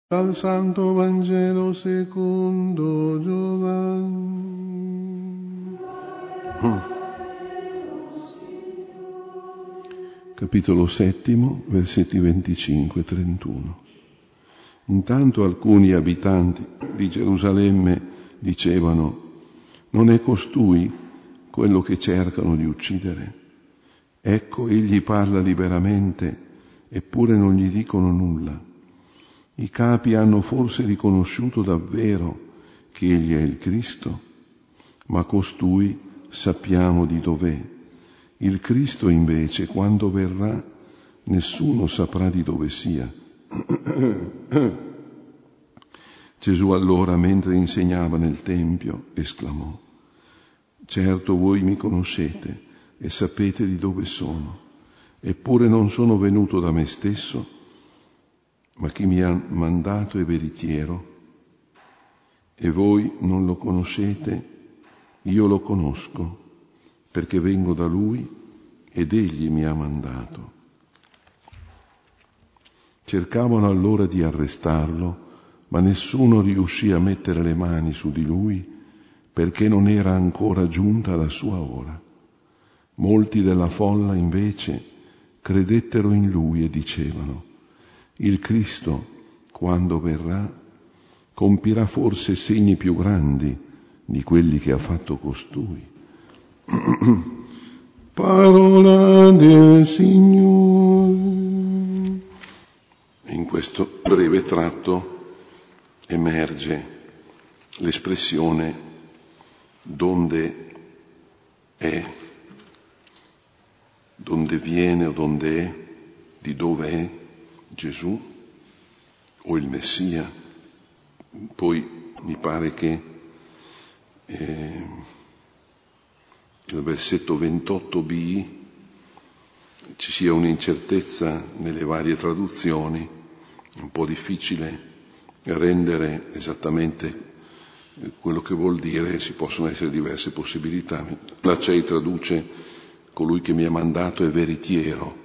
Dal Santo Vangelo secondo Giovanni. Capitolo 7, versetti 25-31. Intanto alcuni abitanti di Gerusalemme dicevano: non è costui quello che cercano di uccidere? Ecco, egli parla liberamente, eppure non gli dicono nulla. I capi hanno forse riconosciuto davvero che egli è il Cristo? Ma costui sappiamo di dov'è. Il Cristo invece, quando verrà, nessuno saprà di dove sia. Gesù allora, mentre insegnava nel Tempio, esclamò: certo voi mi conoscete e sapete di dove sono, eppure non sono venuto da me stesso, ma chi mi ha mandato è veritiero, e voi non lo conoscete, io lo conosco, perché vengo da lui ed egli mi ha mandato. Cercavano allora di arrestarlo, ma nessuno riuscì a mettere le mani su di lui, perché non era ancora giunta la sua ora. Molti della folla invece credettero in lui e dicevano: il Cristo, quando verrà, compirà forse segni più grandi di quelli che ha fatto costui. Parola del Signore. In questo breve tratto emerge l'espressione donde è, donde viene o donde è, di dove è Gesù o il Messia. Poi mi pare che nel versetto 28b ci sia un'incertezza nelle varie traduzioni, è un po' difficile rendere esattamente quello che vuol dire, ci possono essere diverse possibilità. La CEI traduce: colui che mi ha mandato è veritiero,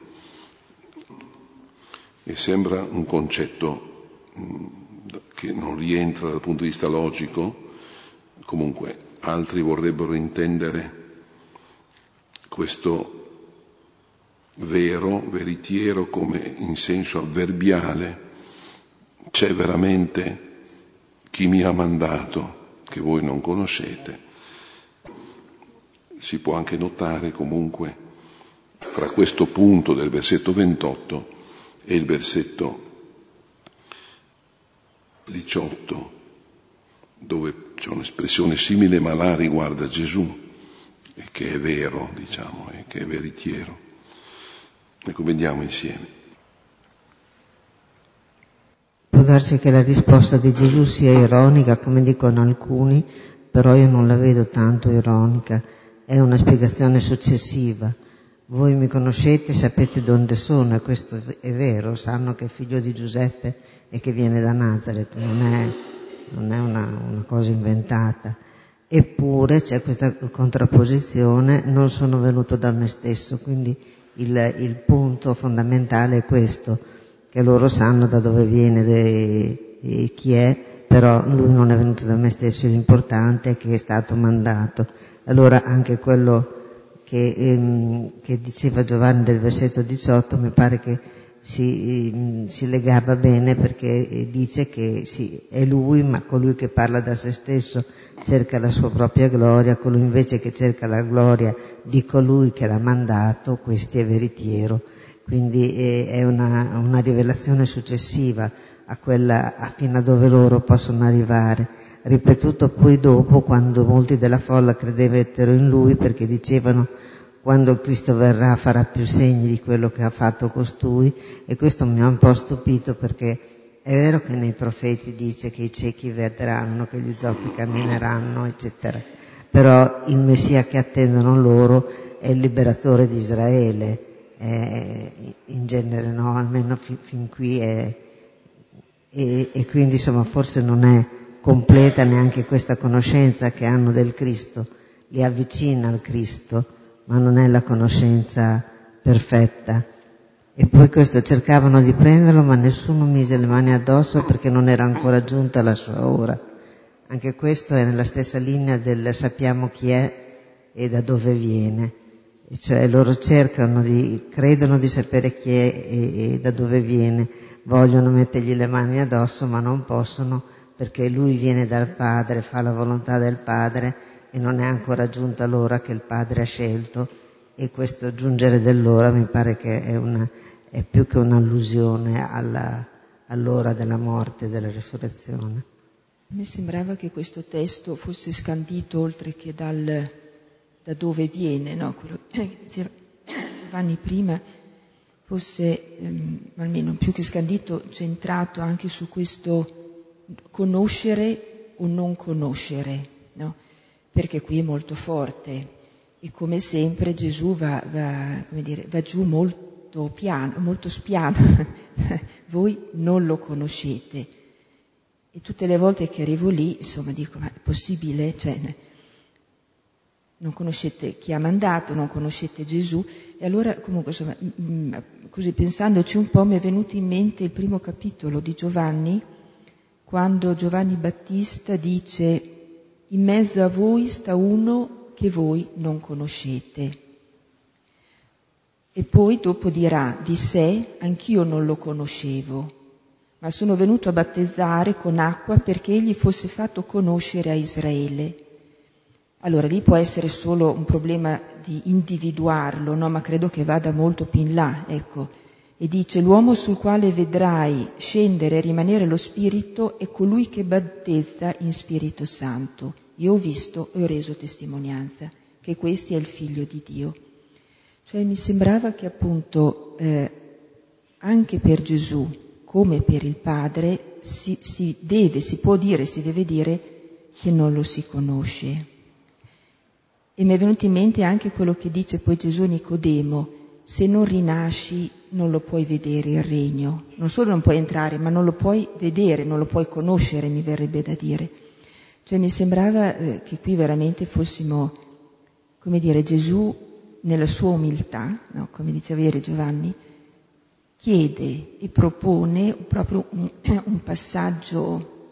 e sembra un concetto che non rientra dal punto di vista logico. Comunque altri vorrebbero intendere questo vero, veritiero, come in senso avverbiale. C'è veramente chi mi ha mandato, che voi non conoscete. Si può anche notare comunque fra questo punto del versetto 28 e il versetto 18, dove c'è un'espressione simile ma là riguarda Gesù, e che è vero, diciamo, e che è veritiero. Ecco, vediamo insieme. Può darsi che la risposta di Gesù sia ironica, come dicono alcuni, però io non la vedo tanto ironica, è una spiegazione successiva. Voi mi conoscete, sapete dove sono, e questo è vero, sanno che è figlio di Giuseppe e che viene da Nazareth, non è una cosa inventata. Eppure c'è questa contrapposizione: non sono venuto da me stesso, quindi il punto fondamentale è questo, che loro sanno da dove viene e chi è, però lui non è venuto da me stesso, l'importante è che è stato mandato. Allora anche quello che diceva Giovanni del versetto 18 mi pare che si legava bene, perché dice che sì, è lui, ma colui che parla da se stesso cerca la sua propria gloria, colui invece che cerca la gloria di colui che l'ha mandato, questi è veritiero. Quindi è una rivelazione successiva a quella fino a dove loro possono arrivare, ripetuto poi dopo, quando molti della folla credettero in lui, perché dicevano: quando il Cristo verrà farà più segni di quello che ha fatto costui. E questo mi ha un po' stupito, perché è vero che nei profeti dice che i ciechi vedranno, che gli zoppi cammineranno, eccetera, però il Messia che attendono loro è il liberatore di Israele, in genere, no, almeno fin qui è, e quindi insomma forse non è completa neanche questa conoscenza che hanno del Cristo, li avvicina al Cristo, ma non è la conoscenza perfetta. E poi questo cercavano di prenderlo, ma nessuno mise le mani addosso perché non era ancora giunta la sua ora. Anche questo è nella stessa linea del sappiamo chi è e da dove viene. E cioè loro credono di sapere chi è e da dove viene, vogliono mettergli le mani addosso, ma non possono perché lui viene dal Padre, fa la volontà del Padre e non è ancora giunta l'ora che il Padre ha scelto. E questo giungere dell'ora mi pare che è più che un'allusione all'ora della morte e della risurrezione. Mi sembrava che questo testo fosse scandito oltre che da dove viene, no? Quello che diceva Giovanni prima fosse, almeno più che scandito, centrato anche su questo conoscere o non conoscere, no? Perché qui è molto forte e come sempre Gesù va giù molto piano, molto spiano. Voi non lo conoscete. E tutte le volte che arrivo lì, insomma, dico, ma è possibile? Cioè, non conoscete chi ha mandato, non conoscete Gesù. E allora, comunque, insomma, così pensandoci un po', mi è venuto in mente il primo capitolo di Giovanni, quando Giovanni Battista dice: in mezzo a voi sta uno che voi non conoscete. E poi dopo dirà di sé: anch'io non lo conoscevo, ma sono venuto a battezzare con acqua perché egli fosse fatto conoscere a Israele. Allora lì può essere solo un problema di individuarlo, no? Ma credo che vada molto più in là, ecco. E dice: l'uomo sul quale vedrai scendere e rimanere lo Spirito è colui che battezza in Spirito Santo. Io ho visto e ho reso testimonianza che questi è il Figlio di Dio. Cioè mi sembrava che appunto anche per Gesù, come per il Padre, si deve dire che non lo si conosce. E mi è venuto in mente anche quello che dice poi Gesù a Nicodemo: se non rinasci non lo puoi vedere il regno. Non solo non puoi entrare, ma non lo puoi vedere, non lo puoi conoscere, mi verrebbe da dire. Cioè mi sembrava che qui veramente fossimo, come dire, Gesù nella sua umiltà, no? Come diceva ieri Giovanni, chiede e propone proprio un passaggio,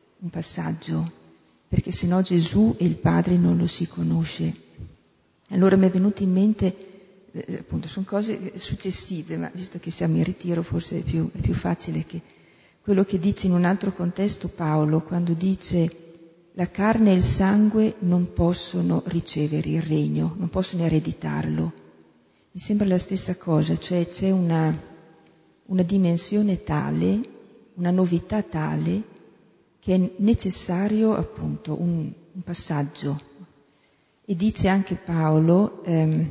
perché sennò Gesù e il Padre non lo si conosce. Allora mi è venuto in mente, appunto, sono cose successive, ma visto che siamo in ritiro forse è più facile che quello che dice in un altro contesto Paolo, quando dice: la carne e il sangue non possono ricevere il regno, non possono ereditarlo. Mi sembra la stessa cosa, cioè c'è una dimensione tale, una novità tale, che è necessario appunto un passaggio. E dice anche Paolo,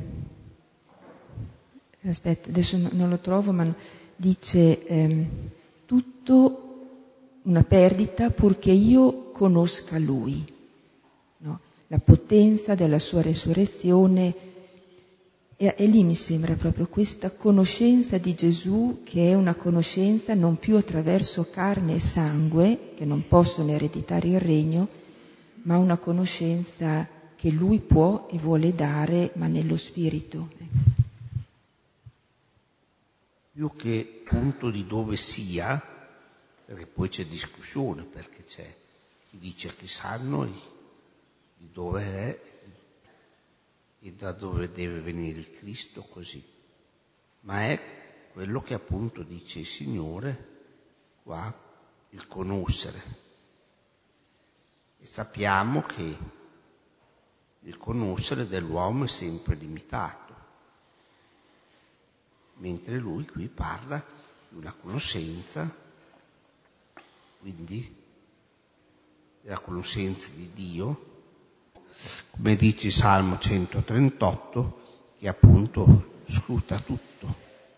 adesso non lo trovo, ma dice tutto una perdita purché io conosca Lui, no? La potenza della sua resurrezione. E lì mi sembra proprio questa conoscenza di Gesù, che è una conoscenza non più attraverso carne e sangue, che non possono ereditare il regno, ma una conoscenza che Lui può e vuole dare, ma nello Spirito. Più che punto di dove sia, perché poi c'è discussione, perché c'è chi dice che sanno di dove è e da dove deve venire il Cristo, così. Ma è quello che appunto dice il Signore qua, il conoscere. E sappiamo che il conoscere dell'uomo è sempre limitato, mentre lui qui parla di una conoscenza, quindi della conoscenza di Dio, come dice il Salmo 138, che appunto scruta tutto.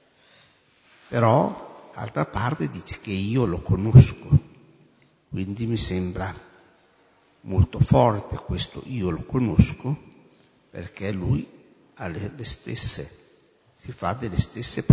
Però, d'altra parte, dice che io lo conosco, quindi mi sembra molto forte questo io lo conosco, perché lui ha le stesse, si fa delle stesse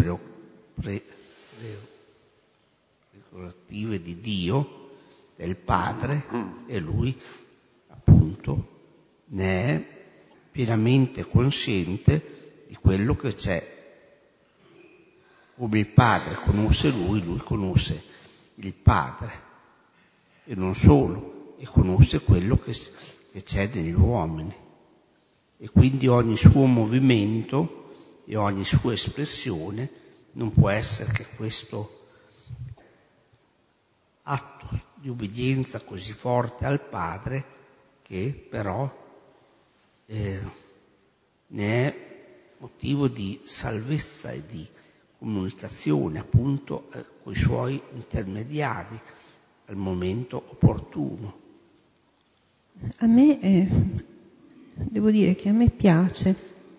prerogative di Dio, del Padre, e lui appunto ne è pienamente consciente di quello che c'è come il Padre conosce lui conosce il Padre, e non solo, e conosce quello che c'è negli uomini. E quindi ogni suo movimento e ogni sua espressione non può essere che questo atto di obbedienza così forte al Padre, che però ne è motivo di salvezza e di comunicazione appunto con i suoi intermediari al momento opportuno. A me, devo dire che a me piace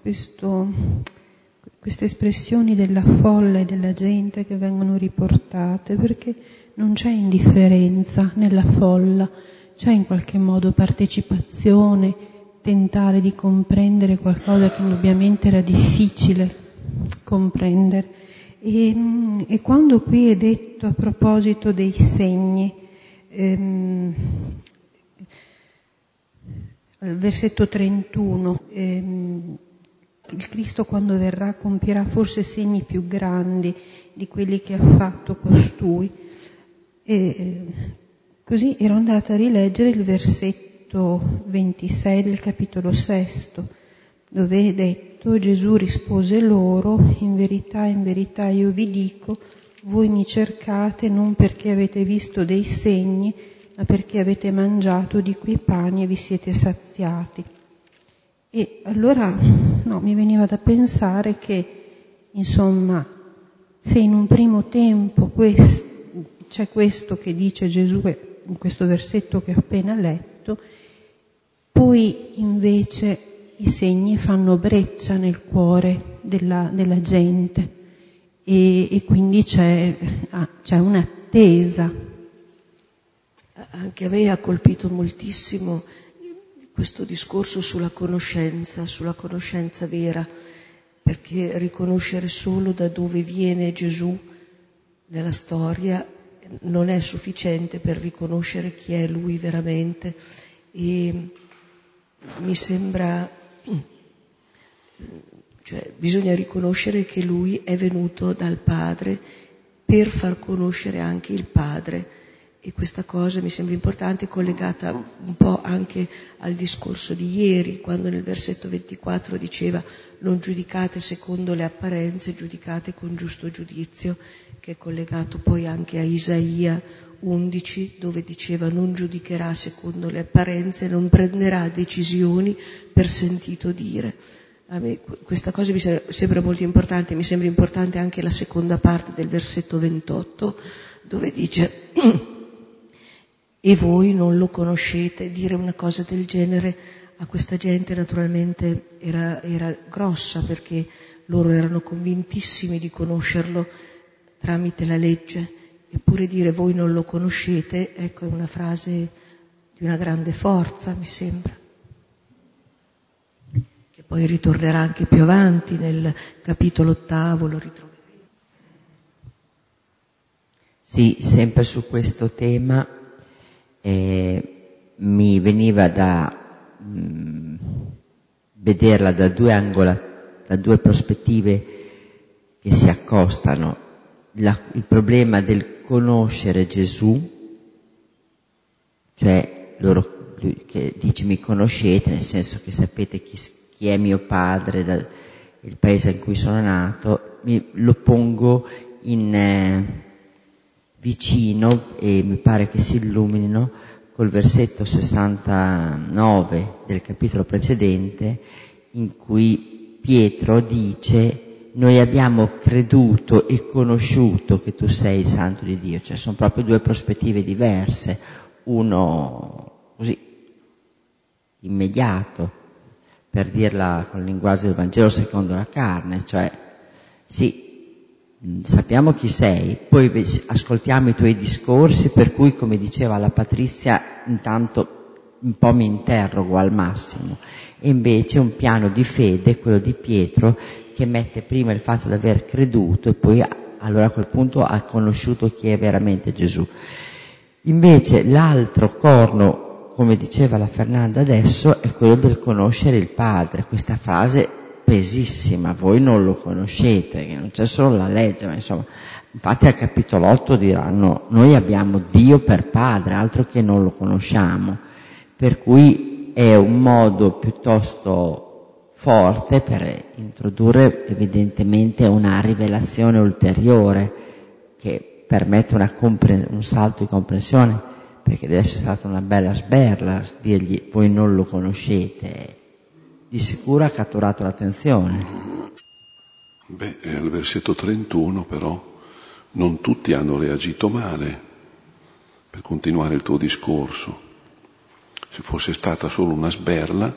queste espressioni della folla e della gente che vengono riportate, perché non c'è indifferenza nella folla, c'è in qualche modo partecipazione, tentare di comprendere qualcosa che indubbiamente era difficile comprendere. E quando qui è detto a proposito dei segni, al versetto 31, il Cristo quando verrà compierà forse segni più grandi di quelli che ha fatto costui. E così ero andata a rileggere il versetto 26 del capitolo 6, dove è detto: Gesù rispose loro: in verità io vi dico, voi mi cercate non perché avete visto dei segni, ma perché avete mangiato di quei pani e vi siete saziati. E allora mi veniva da pensare che, insomma, se in un primo tempo c'è questo che dice Gesù in questo versetto che ho appena letto, poi invece i segni fanno breccia nel cuore della gente e quindi c'è un'attesa. Anche a me ha colpito moltissimo questo discorso sulla conoscenza vera, perché riconoscere solo da dove viene Gesù nella storia non è sufficiente per riconoscere chi è Lui veramente. E mi sembra, bisogna riconoscere che Lui è venuto dal Padre per far conoscere anche il Padre. E questa cosa mi sembra importante, collegata un po' anche al discorso di ieri, quando nel versetto 24 diceva: non giudicate secondo le apparenze, giudicate con giusto giudizio, che è collegato poi anche a Isaia 11, dove diceva: non giudicherà secondo le apparenze, non prenderà decisioni per sentito dire. A me questa cosa mi sembra molto importante. Mi sembra importante anche la seconda parte del versetto 28, dove dice: e voi non lo conoscete. Dire una cosa del genere a questa gente naturalmente era grossa, perché loro erano convintissimi di conoscerlo tramite la legge. Eppure dire voi non lo conoscete, ecco, è una frase di una grande forza, mi sembra, che poi ritornerà anche più avanti nel capitolo 8, lo ritroveremo. Sì, sempre su questo tema mi veniva da vederla da due prospettive che si accostano. Il problema del conoscere Gesù, cioè lui che dice mi conoscete, nel senso che sapete chi è mio padre, il paese in cui sono nato, lo pongo vicino, e mi pare che si illuminino col versetto 69 del capitolo precedente, in cui Pietro dice: noi abbiamo creduto e conosciuto che tu sei il Santo di Dio. Cioè sono proprio due prospettive diverse, uno così immediato, per dirla con il linguaggio del Vangelo secondo la carne, cioè sì, sappiamo chi sei, poi ascoltiamo i tuoi discorsi, per cui, come diceva la Patrizia, intanto un po' mi interrogo al massimo. E invece un piano di fede, quello di Pietro, che mette prima il fatto di aver creduto e poi allora a quel punto ha conosciuto chi è veramente Gesù. Invece l'altro corno, come diceva la Fernanda adesso, è quello del conoscere il Padre. Questa frase pesissima, voi non lo conoscete, che non c'è solo la legge, ma insomma, infatti al capitolo 8 diranno: noi abbiamo Dio per padre, altro che non lo conosciamo, per cui è un modo piuttosto forte per introdurre evidentemente una rivelazione ulteriore che permette un salto di comprensione, perché deve essere stata una bella sberla dirgli voi non lo conoscete. Di sicuro ha catturato l'attenzione. Al versetto 31 però non tutti hanno reagito male, per continuare il tuo discorso. Se fosse stata solo una sberla,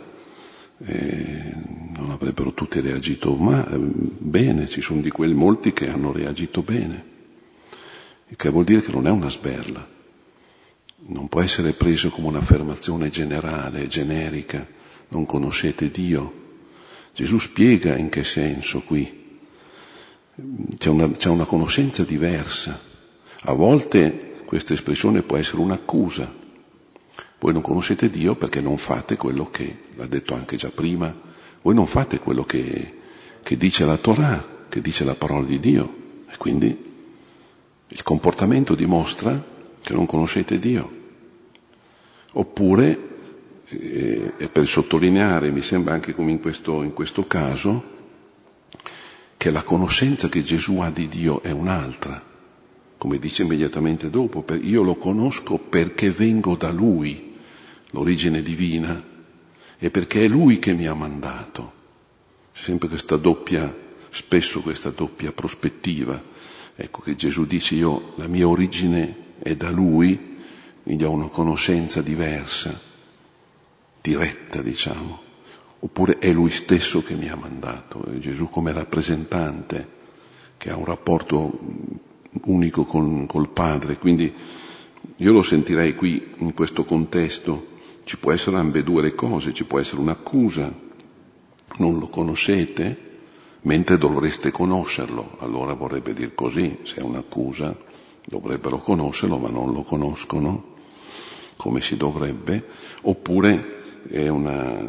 non avrebbero tutti reagito bene, ci sono di quelli molti che hanno reagito bene, il che vuol dire che non è una sberla, non può essere preso come un'affermazione generale, generica, non conoscete Dio. Gesù spiega in che senso qui. C'è una conoscenza diversa. A volte questa espressione può essere un'accusa. Voi non conoscete Dio perché non fate quello che, l'ha detto anche già prima, voi non fate quello che dice la Torah, che dice la parola di Dio. E quindi il comportamento dimostra che non conoscete Dio. Oppure, e per sottolineare, mi sembra anche come in questo caso, che la conoscenza che Gesù ha di Dio è un'altra, come dice immediatamente dopo: io lo conosco perché vengo da Lui, l'origine divina, e perché è Lui che mi ha mandato. C'è sempre spesso questa doppia prospettiva. Ecco che Gesù dice: la mia origine è da Lui, quindi ho una conoscenza diversa, diretta, diciamo. Oppure è Lui stesso che mi ha mandato, è Gesù come rappresentante, che ha un rapporto unico col Padre. Quindi io lo sentirei qui, in questo contesto. Ci può essere ambedue le cose, ci può essere un'accusa: non lo conoscete, mentre dovreste conoscerlo. Allora vorrebbe dire così: se è un'accusa, dovrebbero conoscerlo, ma non lo conoscono come si dovrebbe. Oppure è una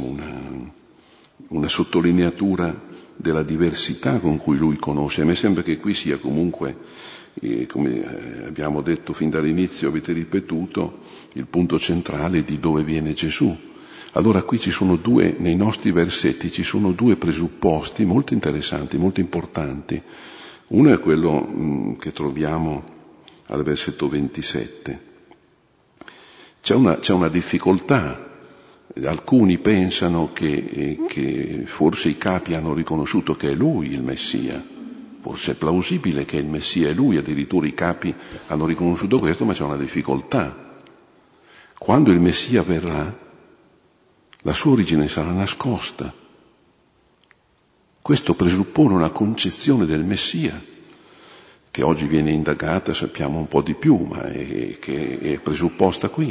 sottolineatura della diversità con cui lui conosce. A me sembra che qui sia comunque, come abbiamo detto fin dall'inizio, avete ripetuto, il punto centrale di dove viene Gesù. Allora qui nei nostri versetti ci sono due presupposti molto interessanti, molto importanti. Uno è quello che troviamo al versetto 27. C'è una difficoltà. Alcuni pensano che forse i capi hanno riconosciuto che è lui il Messia. Forse è plausibile che il Messia è lui, addirittura i capi hanno riconosciuto questo, ma c'è una difficoltà. Quando il Messia verrà, la sua origine sarà nascosta. Questo presuppone una concezione del Messia, che oggi viene indagata, sappiamo un po' di più, ma che è presupposta qui.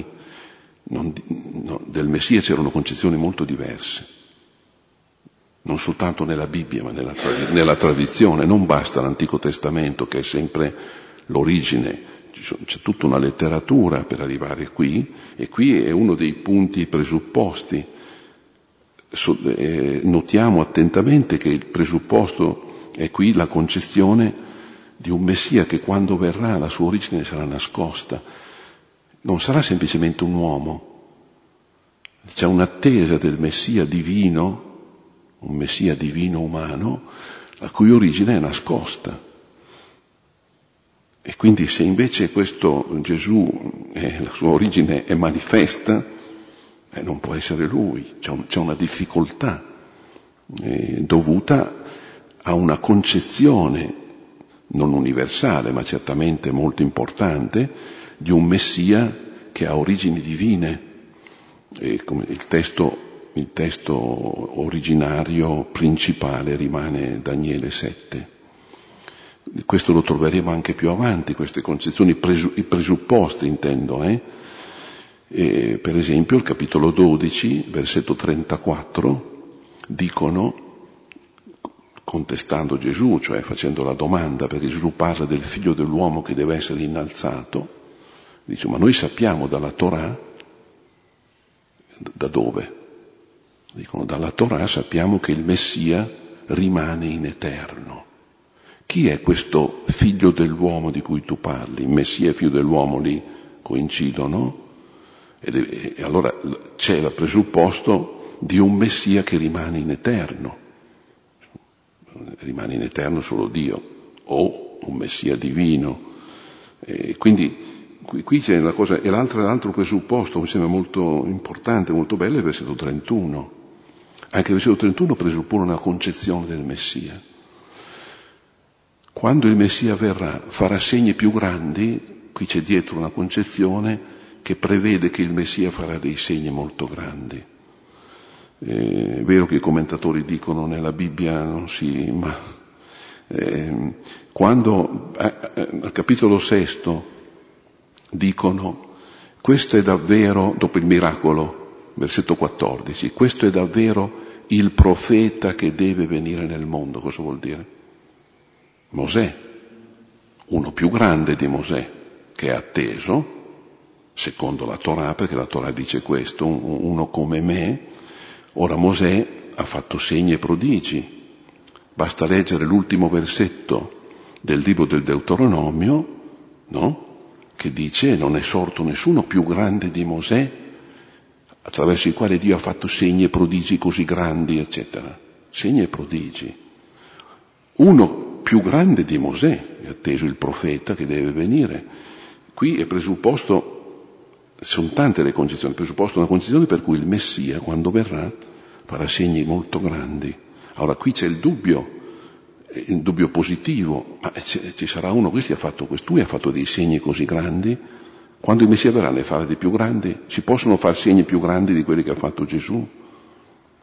Del Messia c'erano concezioni molto diverse, non soltanto nella Bibbia ma nella tradizione. Non basta l'Antico Testamento, che è sempre l'origine, c'è tutta una letteratura per arrivare qui, e qui è uno dei punti presupposti. Notiamo attentamente che il presupposto è qui la concezione di un Messia che quando verrà la sua origine sarà nascosta. Non sarà semplicemente un uomo, c'è un'attesa del Messia divino, un Messia divino umano, la cui origine è nascosta. E quindi se invece questo Gesù, la sua origine è manifesta, non può essere lui, c'è una difficoltà dovuta a una concezione non universale, ma certamente molto importante, di un Messia che ha origini divine. E come il testo originario principale rimane Daniele 7. Questo lo troveremo anche più avanti, queste concezioni, i presupposti intendo. Per esempio il capitolo 12, versetto 34, dicono, contestando Gesù, cioè facendo la domanda, perché Gesù parla del figlio dell'uomo che deve essere innalzato, dice: ma noi sappiamo dalla Torah. Da dove? Dicono, dalla Torah sappiamo che il Messia rimane in eterno. Chi è questo figlio dell'uomo di cui tu parli? Il Messia e il figlio dell'uomo lì coincidono? E allora c'è il presupposto di un Messia che rimane in eterno. Rimane in eterno solo Dio, o un Messia divino. Quindi qui c'è la cosa, e l'altro presupposto mi sembra molto importante, molto bello, è il versetto 31. Anche il versetto 31 presuppone una concezione del Messia. Quando il Messia verrà, farà segni più grandi, qui c'è dietro una concezione che prevede che il Messia farà dei segni molto grandi. È vero che i commentatori dicono nella Bibbia non si... ma quando al capitolo 6 dicono questo è davvero, dopo il miracolo, versetto 14, questo è davvero il profeta che deve venire nel mondo. Cosa vuol dire? Mosè, uno più grande di Mosè, che è atteso, secondo la Torah, perché la Torah dice questo, uno come me. Ora Mosè ha fatto segni e prodigi. Basta leggere l'ultimo versetto del libro del Deuteronomio, no? Che dice non è sorto nessuno più grande di Mosè, attraverso il quale Dio ha fatto segni e prodigi così grandi, eccetera. Segni e prodigi. Uno più grande di Mosè, è atteso il profeta che deve venire. Qui è presupposto, sono tante le concezioni, è presupposto una concezione per cui il Messia, quando verrà, farà segni molto grandi. Allora qui c'è il dubbio positivo, ma ci sarà uno, questo ha fatto dei segni così grandi, quando il Messia verrà ne farà di più grandi? Si possono fare segni più grandi di quelli che ha fatto Gesù?